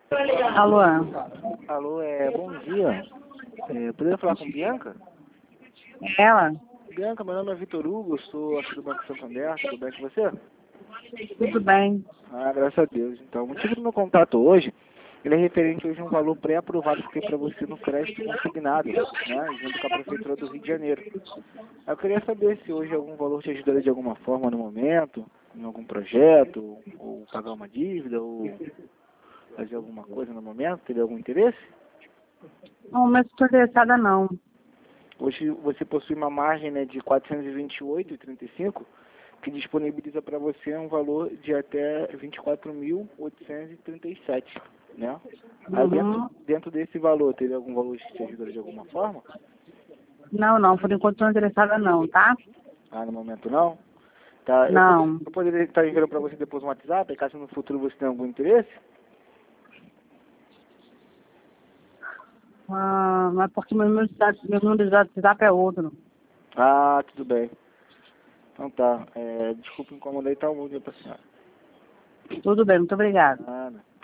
Alô? Alô, bom dia. Poderia falar com Bianca? Ela? Bianca, meu nome é Vitor Hugo, eu sou aqui do Banco Santander, tudo bem com você? Tudo bem. Ah, graças a Deus. Então, o motivo do meu contato hoje, ele é referente hoje a um valor pré-aprovado que tem para você no crédito consignado, né, junto com a Prefeitura do Rio de Janeiro. Eu queria saber se hoje algum valor te ajudaria de alguma forma no momento, em algum projeto, ou pagar uma dívida, ou fazer alguma coisa no momento, teria algum interesse? Não, mas estou interessada não. Hoje você possui uma margem, né, de 428,35, que disponibiliza para você um valor de até 24.837, né? Aí dentro desse valor, teria algum valor que te ajudaria de alguma forma? Não, por enquanto estou interessada não, tá? Ah, no momento não? Tá, Não. eu poderia estar enviando para você depois um WhatsApp, caso no futuro você tenha algum interesse? Ah, mas porque meu número de WhatsApp é outro. Ah, tudo bem. Então tá, desculpa incomodar e tá um bom dia pra senhora. Tudo bem, muito obrigada. Nada.